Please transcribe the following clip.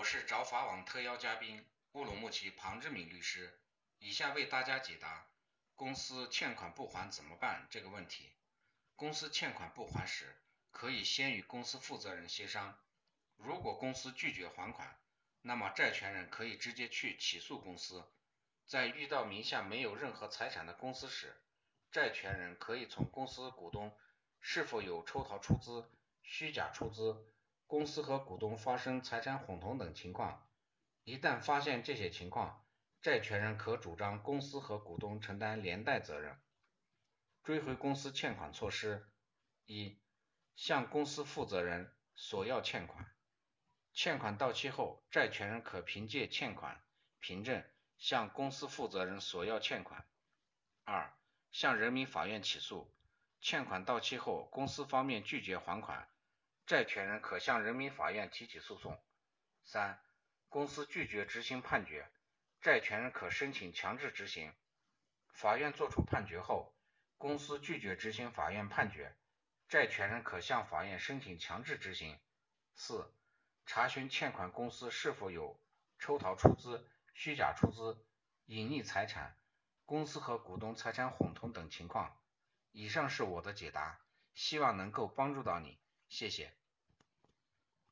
是找法网特邀嘉宾乌鲁木齐庞志敏律师，以下为大家解答公司欠款不还怎么办这个问题。公司欠款不还时，可以先与公司负责人协商，如果公司拒绝还款，那么债权人可以直接去起诉公司。在遇到名下没有任何财产的公司时，债权人可以从公司股东是否有抽逃出资、虚假出资、公司和股东发生财产混同等情况。一旦发现这些情况，债权人可主张公司和股东承担连带责任。追回公司欠款措施：一、向公司负责人索要欠款。欠款到期后，债权人可凭借欠款凭证向公司负责人索要欠款。二、向人民法院起诉。欠款到期后，公司方面拒绝还款，债权人可向人民法院提起诉讼。三、公司拒绝执行判决，债权人可申请强制执行。法院作出判决后，公司拒绝执行法院判决，债权人可向法院申请强制执行。四、查询欠款公司是否有抽逃出资、虚假出资、隐匿财产、公司和股东财产混同等情况。以上是我的解答，希望能够帮助到你，谢谢。